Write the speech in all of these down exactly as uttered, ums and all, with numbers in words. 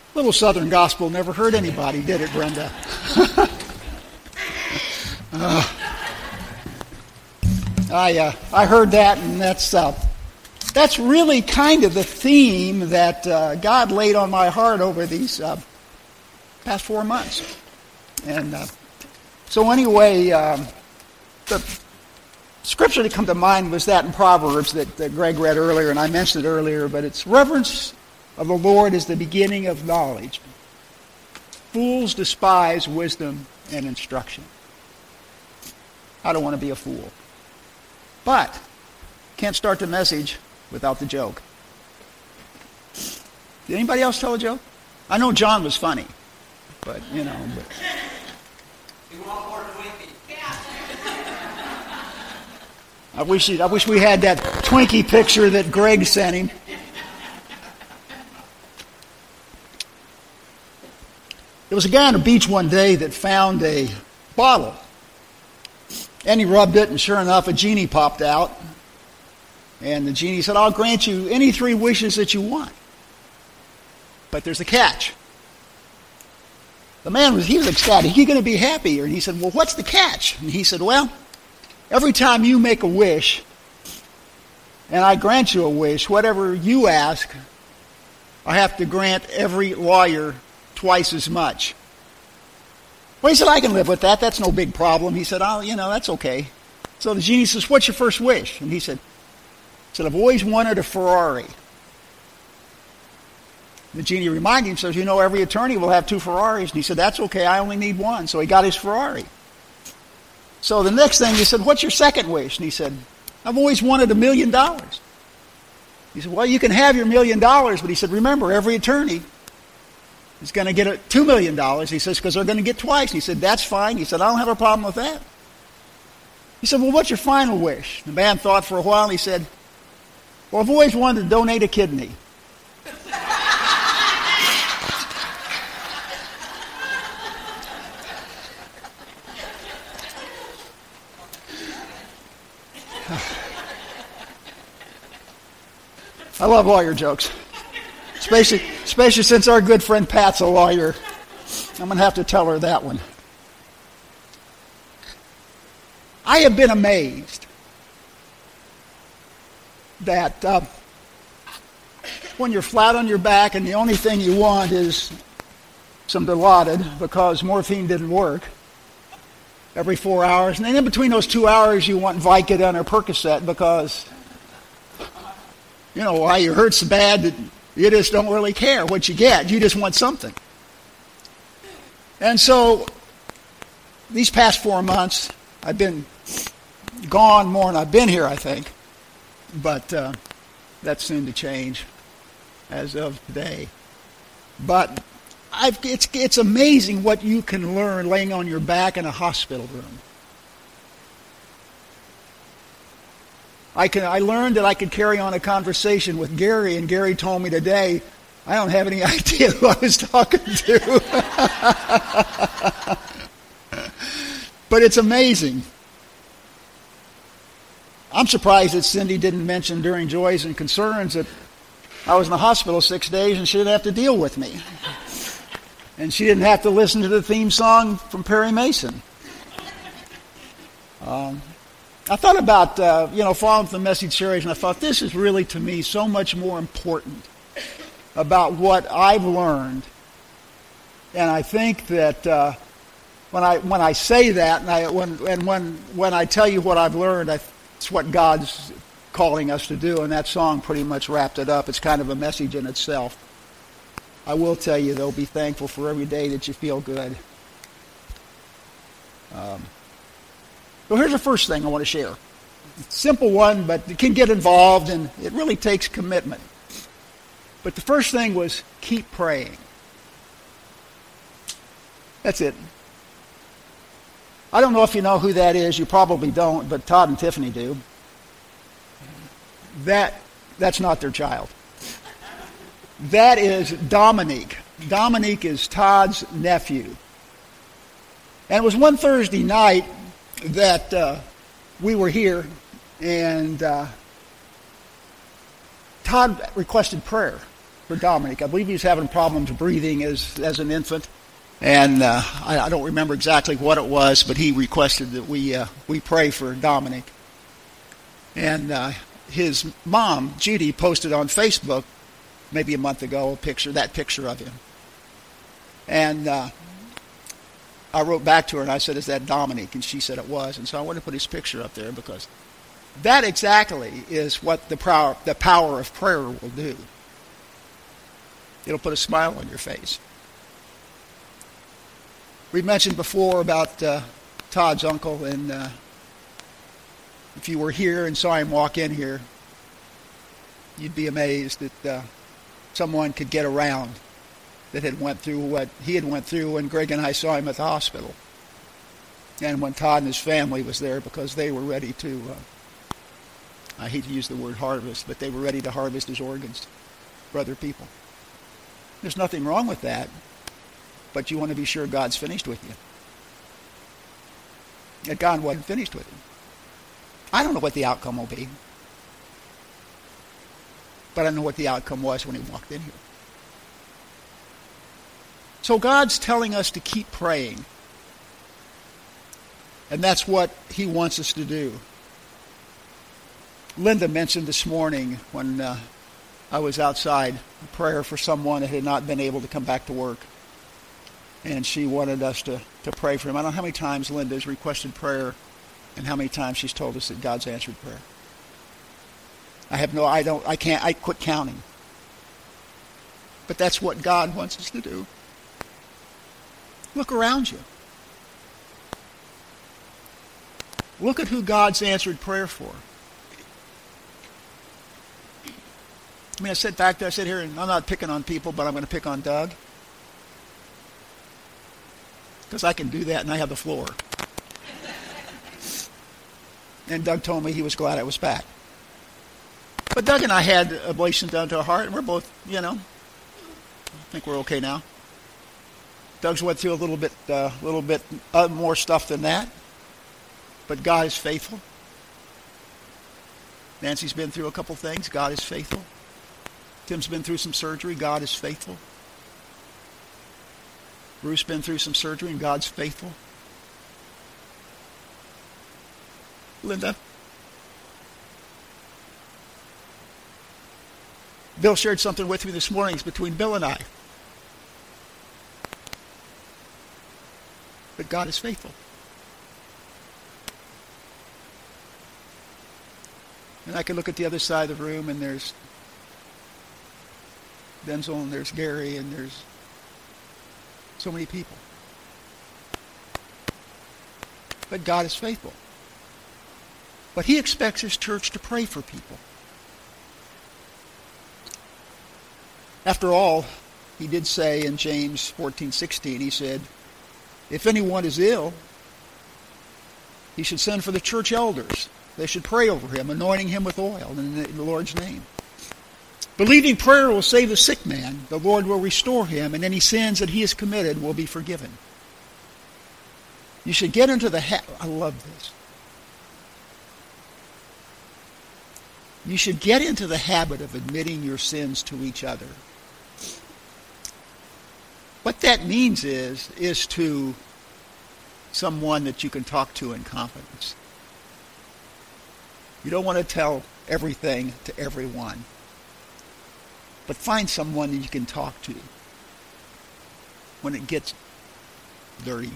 Little Southern gospel never hurt anybody, did it, Brenda? uh, I uh, I heard that, and that's uh, that's really kind of the theme that uh, God laid on my heart over these uh, past four months. And uh, so anyway, um, the scripture that come to mind was that in Proverbs that, that Greg read earlier, and I mentioned it earlier, but it's reverence of the Lord is the beginning of knowledge. Fools despise wisdom and instruction. I don't want to be a fool. But can't start the message without the joke. Did anybody else tell a joke? I know John was funny, but, you know. But. I wish, he, I wish we had that Twinkie picture that Greg sent him. There was a guy on the beach one day that found a bottle. And he rubbed it, and sure enough, a genie popped out. And the genie said, I'll grant you any three wishes that you want. But there's a catch. The man was, he was ecstatic. You're going to be happy. And he said, well, what's the catch? And he said, well, every time you make a wish, and I grant you a wish, whatever you ask, I have to grant every lawyer twice as much. Well, he said, I can live with that. That's no big problem. He said, oh, you know, that's okay. So the genie says, what's your first wish? And he said, he said, I've always wanted a Ferrari. The genie reminded him, says, you know, every attorney will have two Ferraris. And he said, that's okay. I only need one. So he got his Ferrari. So the next thing, he said, what's your second wish? And he said, I've always wanted a million dollars. He said, well, you can have your million dollars. But he said, remember, every attorney is going to get a two million dollars. He says, because they're going to get twice. And he said, that's fine. He said, I don't have a problem with that. He said, well, what's your final wish? The man thought for a while, and he said, well, I've always wanted to donate a kidney. I love lawyer jokes. Especially, especially since our good friend Pat's a lawyer. I'm going to have to tell her that one. I have been amazed that uh, when you're flat on your back and the only thing you want is some Dilaudid because morphine didn't work every four hours. And then in between those two hours you want Vicodin or Percocet because, you know, why your hurt's so bad that you just don't really care what you get. You just want something. And so these past four months, I've been gone more than I've been here, I think. But uh, that's soon to change as of today. But I've, it's, it's amazing what you can learn laying on your back in a hospital room. I can. I learned that I could carry on a conversation with Gary, and Gary told me today, I don't have any idea who I was talking to. But it's amazing. I'm surprised that Cindy didn't mention during Joys and Concerns that I was in the hospital six days and she didn't have to deal with me. And she didn't have to listen to the theme song from Perry Mason. Um, I thought about, uh, you know, following the message series, and I thought this is really, to me, so much more important about what I've learned. And I think that uh, when I when I say that, and I when and when when I tell you what I've learned, I, it's what God's calling us to do. And that song pretty much wrapped it up. It's kind of a message in itself. I will tell you, though, be thankful for every day that you feel good. Um, So here's the first thing I want to share. It's a simple one, but it can get involved, and it really takes commitment. But the first thing was keep praying. That's it. I don't know if you know who that is. You probably don't, but Todd and Tiffany do. That, that's not their child. That is Dominique. Dominique is Todd's nephew. And it was one Thursday night that uh, we were here, and uh, Todd requested prayer. for Dominic. I believe he was having problems breathing as as an infant, and uh, I, I don't remember exactly what it was, but he requested that we uh, we pray for Dominic. And uh, his mom, Judy, posted on Facebook maybe a month ago a picture, that picture of him. And uh, I wrote back to her and I said, "Is that Dominic?" And she said it was. And so I wanted to put his picture up there because that exactly is what the power, the power of prayer will do. It'll put a smile on your face. We mentioned before about uh, Todd's uncle, and uh, if you were here and saw him walk in here, you'd be amazed that uh, someone could get around that had went through what he had went through when Greg and I saw him at the hospital. And when Todd and his family was there, because they were ready to, uh, I hate to use the word harvest, but they were ready to harvest his organs for other people. There's nothing wrong with that, but you want to be sure God's finished with you. That God wasn't finished with him. I don't know what the outcome will be, but I know what the outcome was when he walked in here. So God's telling us to keep praying, and that's what he wants us to do. Linda mentioned this morning when uh, I was outside a prayer for someone that had not been able to come back to work, and she wanted us to, to pray for him. I don't know how many times Linda has requested prayer and how many times she's told us that God's answered prayer. I have no, I don't, I can't, I quit counting. But that's what God wants us to do. Look around you. Look at who God's answered prayer for. I mean, I sat back there, I sit here, and I'm not picking on people, but I'm going to pick on Doug. Because I can do that, and I have the floor. And Doug told me he was glad I was back. But Doug and I had ablation done to our heart, and we're both, you know, I think we're okay now. Doug's went through a little bit, a uh, little bit uh, more stuff than that. But God is faithful. Nancy's been through a couple things. God is faithful. Tim's been through some surgery. God is faithful. Bruce's been through some surgery, and God's faithful. Linda. Bill shared something with me this morning. It's between Bill and I. But God is faithful. And I can look at the other side of the room, and there's Denzel, and there's Gary, and there's so many people. But God is faithful. But he expects his church to pray for people. After all, he did say in James fourteen sixteen, he said, if anyone is ill, he should send for the church elders. They should pray over him, anointing him with oil in the Lord's name. Believing prayer will save the sick man. The Lord will restore him, and any sins that he has committed will be forgiven. You should get into the habit. I love this. You should get into the habit of admitting your sins to each other. What that means is, is to someone that you can talk to in confidence. You don't want to tell everything to everyone. But find someone that you can talk to when it gets dirty.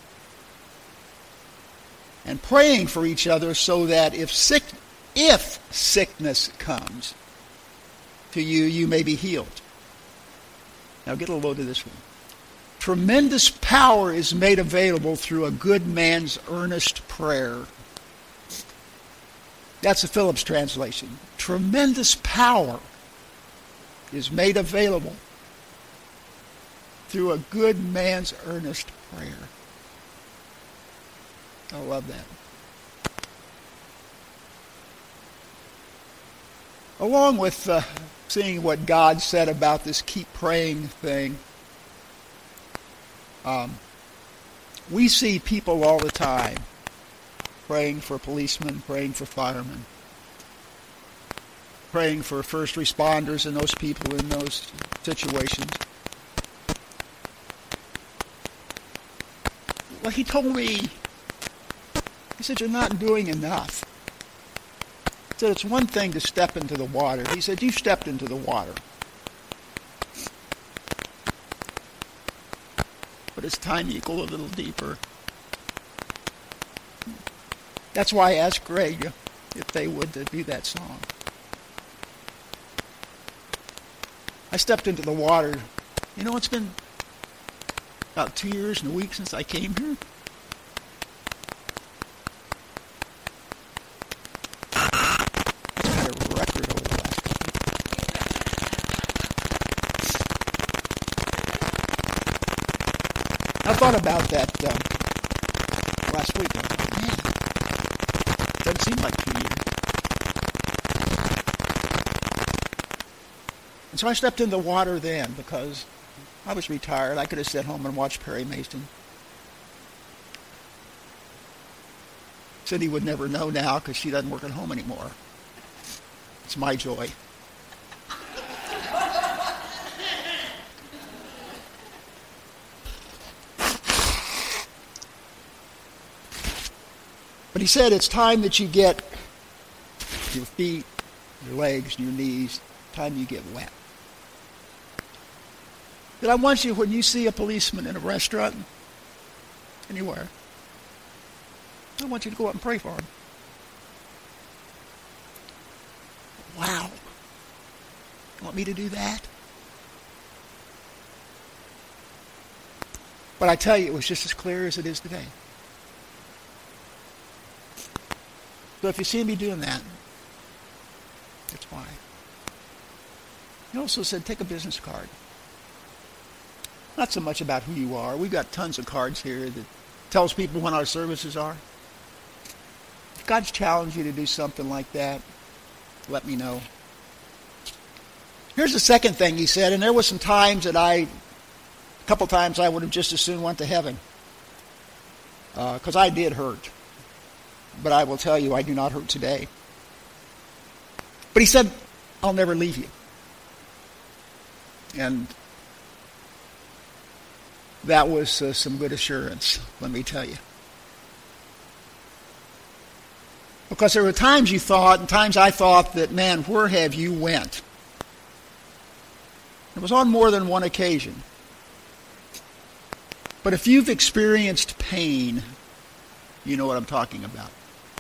And praying for each other so that if sick, if sickness comes to you, you may be healed. Now get a load of this one. Tremendous power is made available through a good man's earnest prayer. That's the Phillips translation. Tremendous power is made available through a good man's earnest prayer. I love that. Along with uh, seeing what God said about this keep praying thing, um, we see people all the time praying for policemen, praying for firemen. praying for first responders and those people in those situations. Well, he told me, he said, you're not doing enough. He said, it's one thing to step into the water. He said, you've stepped into the water. But it's time you go a little deeper. That's why I asked Greg if they would do that song. I stepped into the water. You know, it's been about two years and a week since I came here. It's had a record over the last couple. I thought about that um, last week. I thought, man, it doesn't seem like two years. And so I stepped in the water then because I was retired. I could have sat home and watched Perry Mason. Cindy would never know now because she doesn't work at home anymore. It's my joy. But he said it's time that you get your feet, your legs, your knees, time you get wet. That I want you, when you see a policeman in a restaurant, anywhere, I want you to go up and pray for him. Wow. You want me to do that? But I tell you, it was just as clear as it is today. So if you see me doing that, that's why. He also said, take a business card. Not so much about who you are. We've got tons of cards here that tells people when our services are. If God's challenged you to do something like that, let me know. Here's the second thing he said, and there were some times that I, a couple times I would have just as soon went to heaven. Because uh, I did hurt. But I will tell you, I do not hurt today. But he said, I'll never leave you. And that was uh, some good assurance, let me tell you. Because there were times you thought, and times I thought that, man, where have you went? It was on more than one occasion. But if you've experienced pain, you know what I'm talking about.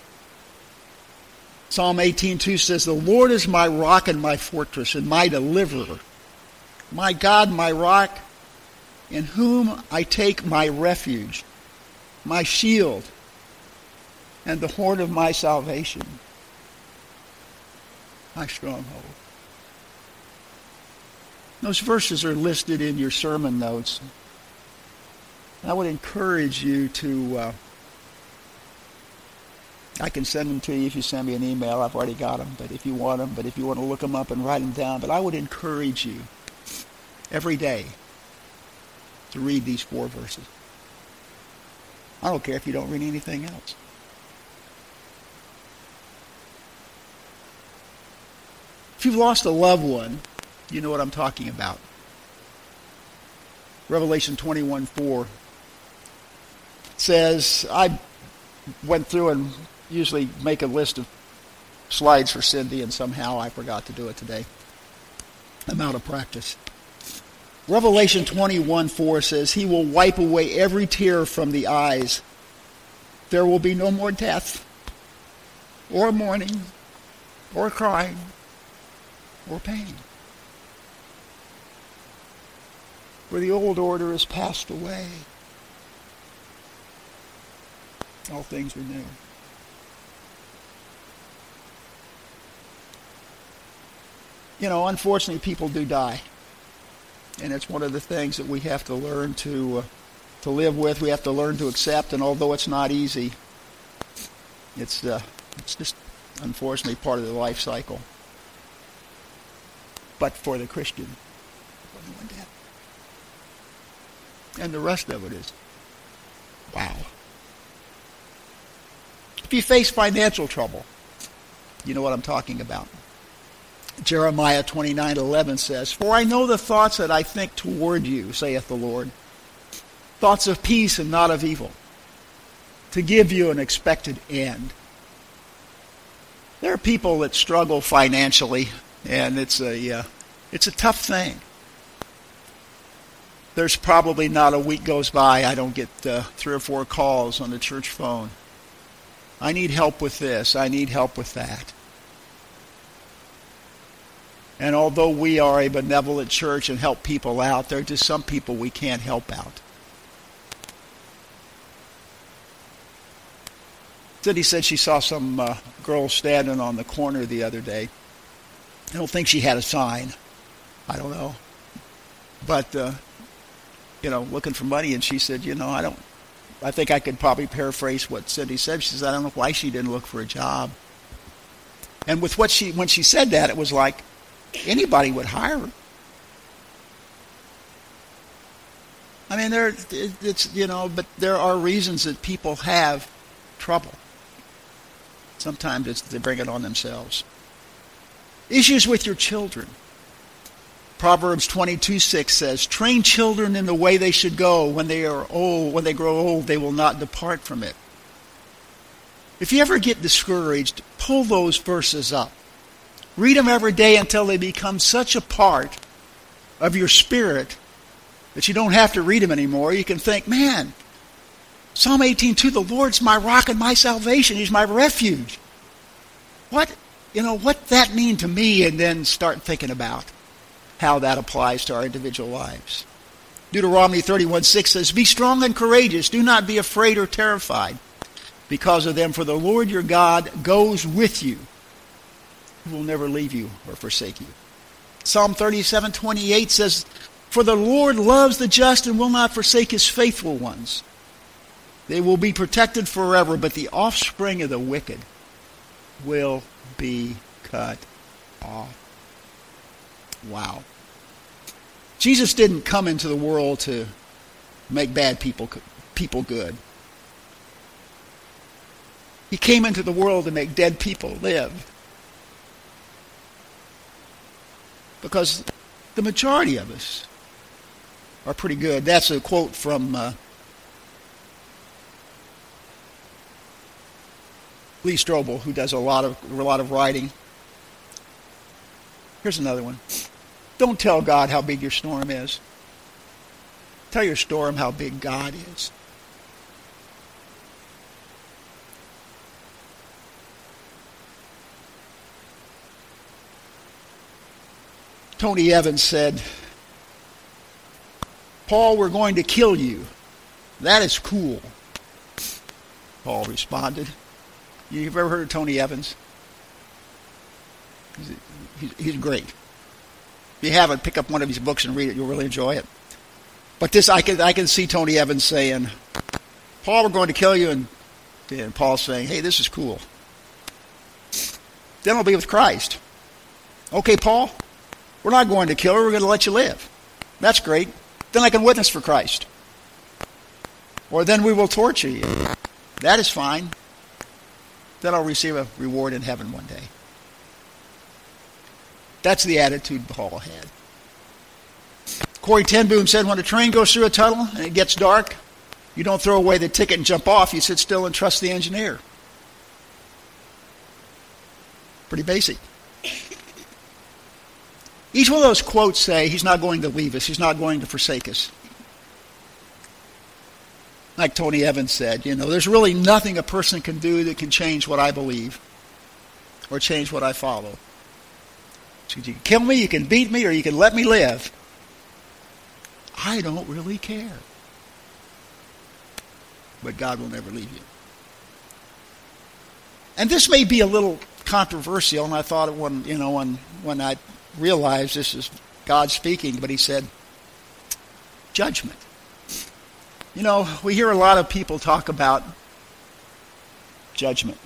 Psalm eighteen two says, the Lord is my rock and my fortress and my deliverer. My God, my rock, in whom I take my refuge, my shield, and the horn of my salvation, my stronghold. Those verses are listed in your sermon notes. I would encourage you to, uh, I can send them to you if you send me an email. I've already got them, but if you want them, but if you want to look them up and write them down. But I would encourage you every day to read these four verses. I don't care if you don't read anything else. If you've lost a loved one, you know what I'm talking about. Revelation twenty-one four says, I went through and usually make a list of slides for Cindy, and somehow I forgot to do it today. I'm out of practice. Revelation twenty-one four says, he will wipe away every tear from the eyes. There will be no more death, or mourning, or crying, or pain. For the old order has passed away. All things are new. You know, unfortunately, people do die. And it's one of the things that we have to learn to uh, to live with. We have to learn to accept. And although it's not easy, it's uh, it's just unfortunately part of the life cycle. But for the Christian, and the rest of it is, wow. If you face financial trouble, you know what I'm talking about. Jeremiah twenty-nine eleven says, "For I know the thoughts that I think toward you, saith the Lord, thoughts of peace and not of evil, to give you an expected end." There are people that struggle financially, and it's a uh, it's a tough thing. There's probably not a week goes by I don't get uh, three or four calls on the church phone. I need help with this. I need help with that. And although we are a benevolent church and help people out, there are just some people we can't help out. Cindy said she saw some uh, girl standing on the corner the other day. I don't think she had a sign. I don't know. But, uh, you know, looking for money, and she said, you know, I don't, I think I could probably paraphrase what Cindy said. She says, I don't know why she didn't look for a job. And with what she, when she said that, it was like anybody would hire her. I mean, there, it's, you know, but there are reasons that people have trouble. Sometimes it's they bring it on themselves. Issues with your children. Proverbs twenty-two six says, "Train children in the way they should go. When they are old, when they grow old, they will not depart from it." If you ever get discouraged, pull those verses up. Read them every day until they become such a part of your spirit that you don't have to read them anymore. You can think, man, Psalm eighteen two, the Lord's my rock and my salvation. He's my refuge. What, you know, what that mean to me? And then start thinking about how that applies to our individual lives. Deuteronomy thirty-one six says, "Be strong and courageous. Do not be afraid or terrified because of them, for the Lord your God goes with you. He will never leave you or forsake you." Psalm thirty-seven twenty-eight says, "For the Lord loves the just and will not forsake his faithful ones. They will be protected forever, but the offspring of the wicked will be cut off." Wow. Jesus didn't come into the world to make bad people people good. He came into the world to make dead people live. Because the majority of us are pretty good. That's a quote from uh, Lee Strobel, who does a lot of a lot of writing. Here's another one. Don't tell God how big your storm is. Tell your storm how big God is. Tony Evans said, "Paul, we're going to kill you. That is cool." Paul responded. You've ever heard of Tony Evans? He's, he's, he's great. If you haven't, pick up one of his books and read it. You'll really enjoy it. But this, I can I can see Tony Evans saying, "Paul, we're going to kill you," and, and Paul saying, "Hey, this is cool. Then I'll be with Christ." "Okay, Paul, we're not going to kill her. We're going to let you live." "That's great. Then I can witness for Christ." "Or then we will torture you." "That is fine. Then I'll receive a reward in heaven one day." That's the attitude Paul had. Corrie ten Boom said, when a train goes through a tunnel and it gets dark, you don't throw away the ticket and jump off. You sit still and trust the engineer. Pretty basic. Each one of those quotes say, he's not going to leave us. He's not going to forsake us. Like Tony Evans said, you know, there's really nothing a person can do that can change what I believe or change what I follow. So you can kill me, you can beat me, or you can let me live. I don't really care. But God will never leave you. And this may be a little controversial, and I thought it when, you know, when, when I realized this is God speaking, but he said, judgment. You know, we hear a lot of people talk about judgment.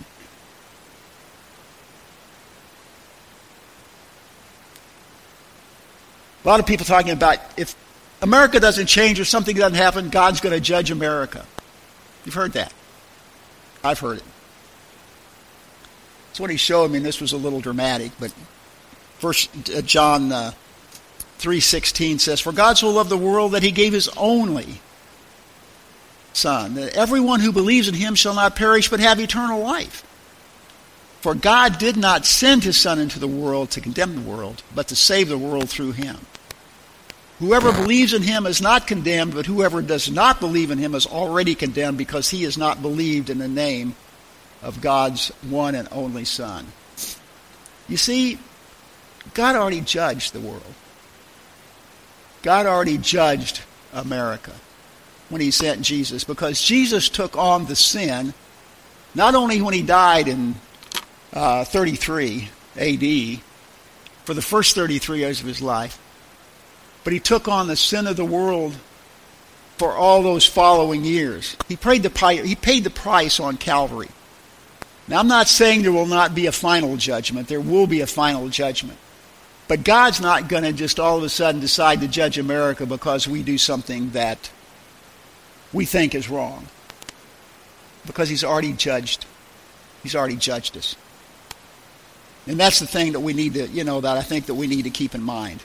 A lot of people talking about if America doesn't change or something doesn't happen, God's going to judge America. You've heard that. I've heard it. That's what he showed me, and this was a little dramatic, but First uh, John uh, three sixteen says, "For God so loved the world that he gave his only Son, that everyone who believes in him shall not perish but have eternal life. For God did not send his Son into the world to condemn the world, but to save the world through him. Whoever believes in him is not condemned, but whoever does not believe in him is already condemned, because he has not believed in the name of God's one and only Son." You see, God already judged the world. God already judged America when he sent Jesus, because Jesus took on the sin, not only when he died in uh, thirty-three A D, for the first thirty-three years of his life, but he took on the sin of the world for all those following years. He paid the, he paid the price on Calvary. Now, I'm not saying there will not be a final judgment. There will be a final judgment. But God's not going to just all of a sudden decide to judge America because we do something that we think is wrong. Because he's already judged. He's already judged us. And that's the thing that we need to, you know, that I think that we need to keep in mind.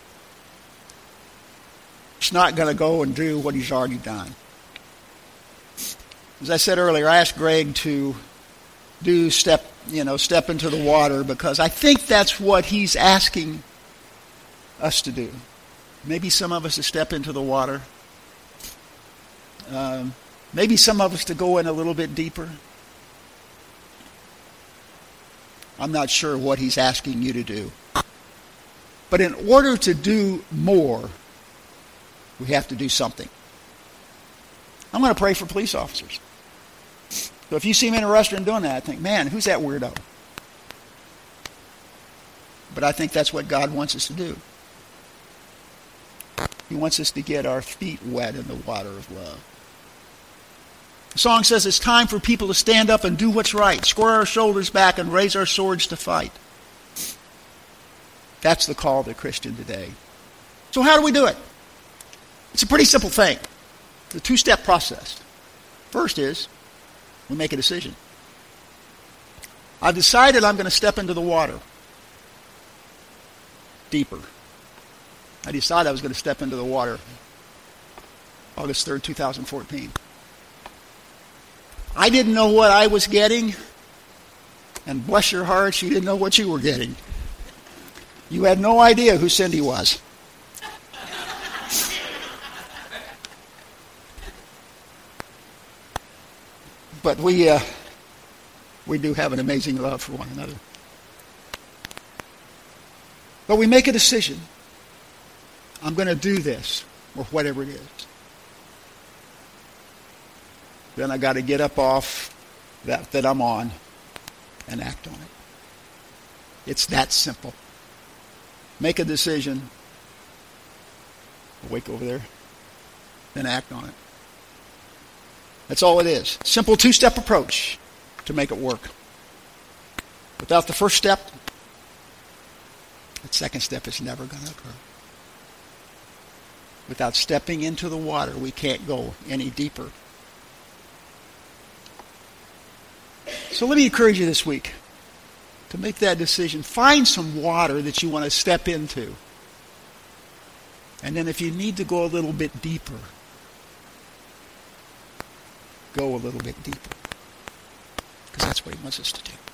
He's not going to go and do what he's already done. As I said earlier, I asked Greg to do step, you know, step into the water, because I think that's what he's asking us to do. Maybe some of us to step into the water. Um, maybe some of us to go in a little bit deeper. I'm not sure what he's asking you to do. But in order to do more, we have to do something. I'm going to pray for police officers. So if you see me in a restaurant doing that, I think, man, who's that weirdo? But I think that's what God wants us to do. He wants us to get our feet wet in the water of love. The song says it's time for people to stand up and do what's right, square our shoulders back and raise our swords to fight. That's the call of the Christian today. So how do we do it? It's a pretty simple thing. It's a two-step process. First is, we make a decision. I've decided I'm going to step into the water deeper. I decided I was going to step into the water August third, two thousand fourteen. I didn't know what I was getting, and bless your hearts, you didn't know what you were getting. You had no idea who Cindy was. But we uh, we do have an amazing love for one another. But we make a decision. I'm going to do this, or whatever it is. Then I got to get up off that that I'm on and act on it. It's that simple. Make a decision. Awake over there. Then act on it. That's all it is. Simple two-step approach to make it work. Without the first step, the second step is never going to occur. Without stepping into the water, we can't go any deeper. So let me encourage you this week to make that decision. Find some water that you want to step into. And then if you need to go a little bit deeper, go a little bit deeper. Because that's what he wants us to do.